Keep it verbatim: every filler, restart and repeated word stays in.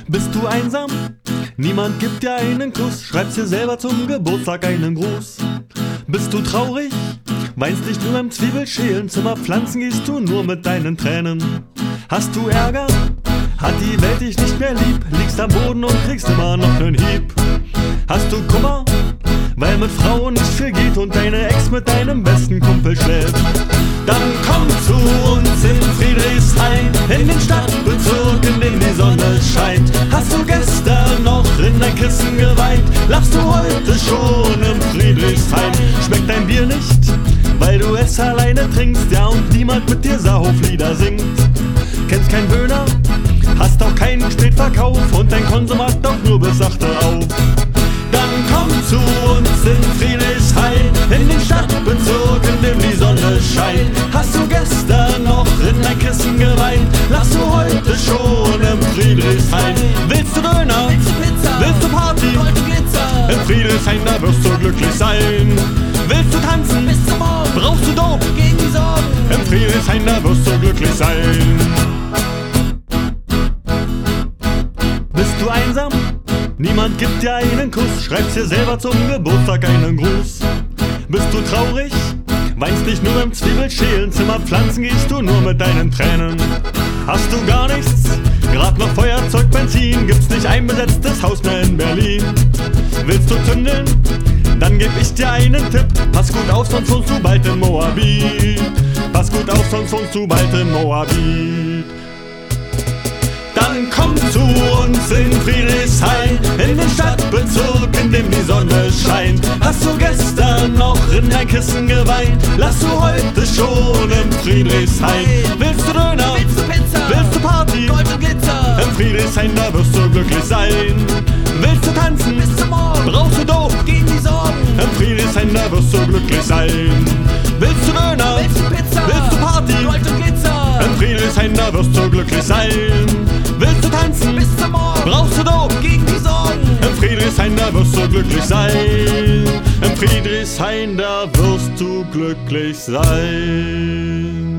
Bist du einsam? Niemand gibt dir einen Kuss, schreibst dir selber zum Geburtstag einen Gruß. Bist du traurig? Weinst nicht nur im Zwiebelschälen, Zimmerpflanzen gehst du nur mit deinen Tränen. Hast du Ärger? Hat die Welt dich nicht mehr lieb? Liegst am Boden und kriegst immer noch nen Hieb. Hast du Kummer? Weil mit Frauen nicht viel geht und deine Ex mit deinem besten Kumpel schläft. Dann komm zu uns in Friedrichshain, in den Stadtbezirk, in dem die Sonne scheint. Hast du gestern noch in dein Kissen geweint? Lachst du heute schon im Friedrichshain? Schmeckt dein Bier nicht, weil du es alleine trinkst, ja, und niemand mit dir Saarhoflieder singt? Kennst kein Böhner, hast auch keinen Spätverkauf und dein Konsum hat doch nur bis acht Uhr auf. Dann komm zu uns in Friedrichshain, in den Stadtbezirk, in dem die Sonne scheint. Hast du gestern noch in dein Kissen geweint? Lachst du heute schon im Friedrichshain? Willst du Döner? Willst du Pizza? Willst du Party? Gold und Glitzer? Im Friedrichshain, da wirst du glücklich sein. Willst du tanzen? Bis zum Morgen. Brauchst du Dope? Gegen die Sorgen. Im Friedrichshain, da wirst du glücklich sein. Bist du einsam? Niemand gibt dir einen Kuss, schreibst dir selber zum Geburtstag einen Gruß. Bist du traurig? Weinst nicht nur im Zwiebelschälen, Zimmerpflanzen gehst du nur mit deinen Tränen. Hast du gar nichts? Grad noch Feuerzeug, Benzin, gibt's nicht ein besetztes Haus mehr in Berlin. Willst du zündeln? Dann geb ich dir einen Tipp. Pass gut auf, sonst wohnst du bald in Moabit. Pass gut auf, sonst wohnst du bald in Moabit. Dann komm zu uns in Friedrichshain, in den Stadtbezirk, in dem die Sonne scheint. Hast du gestern noch in dein Kissen geweint? Lachst du heute schon im Friedrichshain? Willst du Döner? Willst du Pizza? Willst du Party? Gold und Glitzer? Im Friedrichshain, da wirst du glücklich sein. Willst du tanzen? Bis zum Morgen. Brauchst du Dope? Gegen die Sorgen. Im Friedrichshain, da wirst du glücklich sein. Willst du Döner? Willst du Pizza? Willst du Party? Gold und Glitzer? Im Friedrichshain, da wirst du glücklich sein. Willst du tanzen? Bis zum Morgen. Brauchst du Dope? Gegen die Sorgen. Im Friedrichshain, da wirst du glücklich sein. Im Friedrichshain, da wirst du glücklich sein.